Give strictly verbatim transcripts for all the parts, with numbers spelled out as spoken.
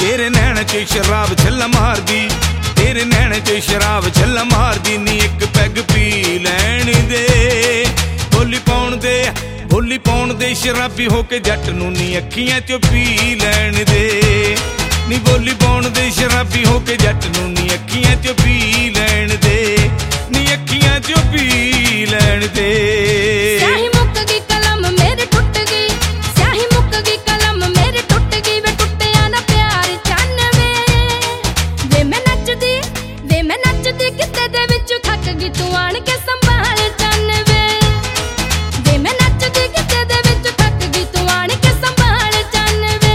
तेरे नैन च शराब छल्ला मारदी, तेरे नैन च शराब छल्ला मारदी नी एक पैग पी लैण दे। बोली पाउण दे बोली पाउण दे शराबी हो के जट नूं नी अखियां चो पी लैण दे। नी बोली पाउण दे शराबी हो के जट नूं नी अखियां चो पी लैण दे, नी अखियां चो पी लैण दे। स्याही मुक गई कलम मेरे टुट गई, स्याही मुक गई कलम मेरे टुट गई वे टुटिया ना प्यार चन्न वे। वे मैं नचदी वे मैं नचदी किते दे विच थक गई तू आण के संभाल चन्न वे। वे मैं नचदी किते दे विच थक गई तू आण के संभाल चन्न वे।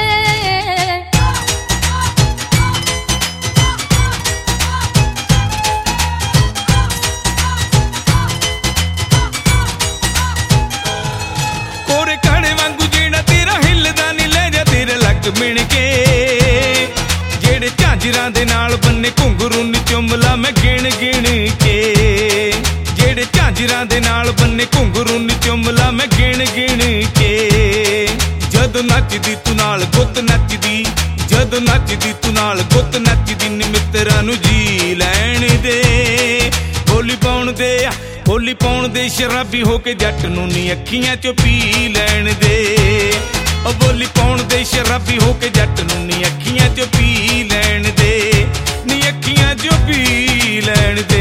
कोरे काणे वांगू जेड़ा तेरा हिलदा नी ले जा तेरे लक मिण के, जेड़े झांजरां दे नाल बन्ने घुंघरू नी चुमला मैं गिण गिण के। जेड़े झांजरां दे नाल बन्ने घुंघरू नी चुमला मैं गिण गिण के। जदों नचदी तू नाल गुੱਤ नचदी, जदों नचदी तू नाल गुੱਤ नचदी नी मित्तरां नूं जी लैण दे। बोली पाउण दे बोली पाउण दे शराबी हो के जट नूं नी अखियां चो पी लैण दे। ओ बोली पाउण दे शराबी हो के जट नूं नी अखियां चो पी लैण दे, नी अखियां चो पी लैण दे।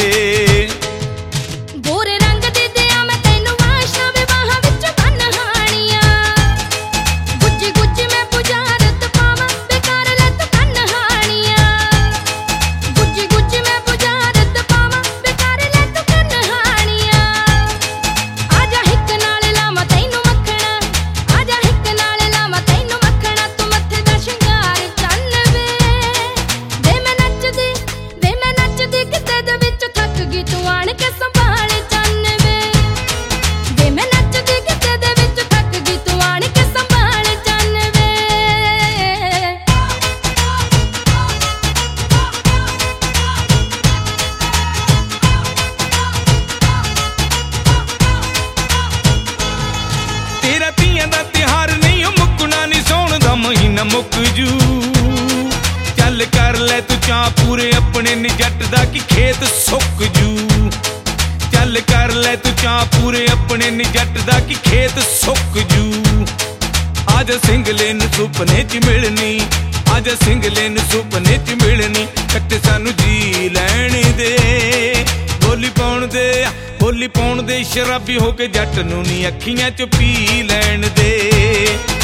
गोरे रंग दे दिया मैं तैनू वाशा विवाहां विच बनहाणियां। गुज्जी गुज्जी मैं बुझारत पावां बेकार ले तू कन्हाणियां। गुज्जी गुज्जी मैं बुझारत पावां बेकार ले तू कन्हाणियां। आजा हिक नाल लावां तैनू मखणा, आजा हिक नाल लावां तैनू मखणा तू मत्थे दा शिंगार चन्न वे। वे मैं नचदी वे मैं नचदी किते दे विच थक गई तू आण के संभाल चन्न वे। वे मैं नचदी किते दे विच थक गई तू आण के संभाल चन्न वे। तेरा धीआं दा तिहार नहीं ओ मुक्कना नी सौण दा महीना मुੱਕ जू। चल कर ले तू चाह पूरे अपने नी जट दा की खेत सुੱਕ जू। चल कर ले तू चाह पूरे अपने नी जट दा की खेत सुੱਕ जू। आजा सिंगले नूं सुपने च मिलनी, आजा सिंगले नूं सुपने च मिलनी कट्टे सानू जी लैण दे। बोली पाउण दे बोली पाउण दे शराबी हो के जट नूं नी अखियां च पी लैण दे।